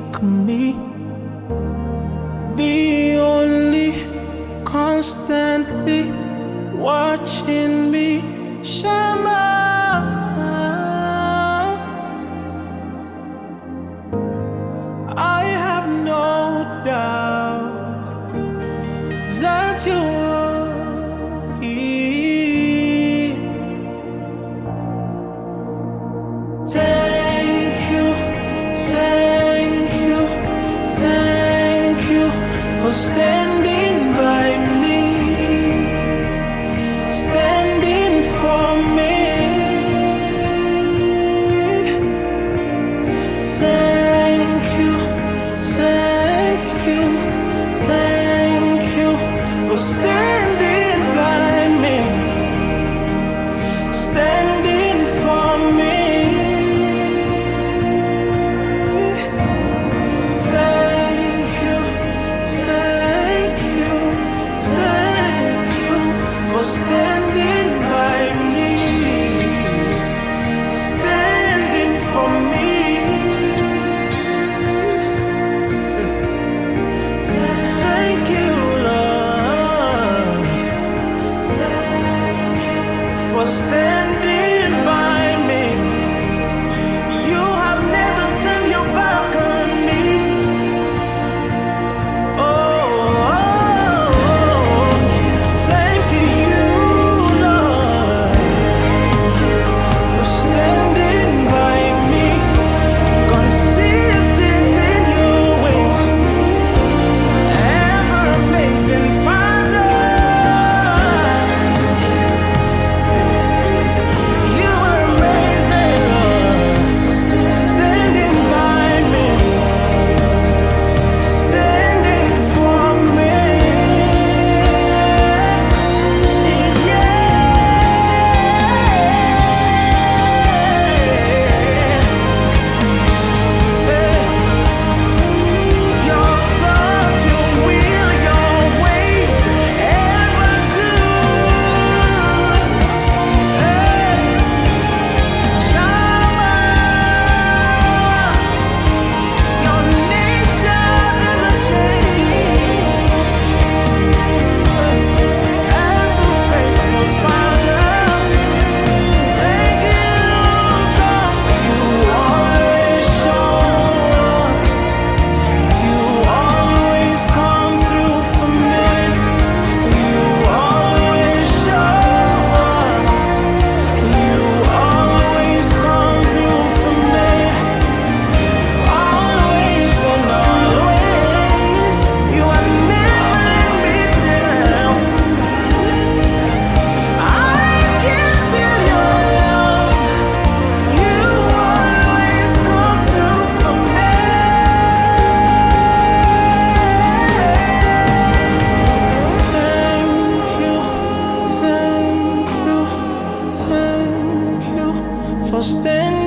seek me, the only constantly watching me. Shama, I have no doubt that you are here. Thank you, thank you, thank you for standing by me, standing for me. Thank you, thank you, thank you for standing by me, standing for me. Thank you, thank you, thank you for standing by me, standing for me. Thank you, Lord, for standing by me. You have never turned your back on me. Thank you, Lord, for standing by me. Consistent in your ways, ever amazing Father. You are amazing, Lord, standing by me, standing for me. Your thoughts, your will, your ways, ever good. Shama, your nature never change. Ever faithful Father, thank you, 'cause you always show up. You always come through for me. You always show up. You always come through for me. Always and always. You have never let me down. I can feel your love. You always come through for me. Thank you, thank you, thank you for standing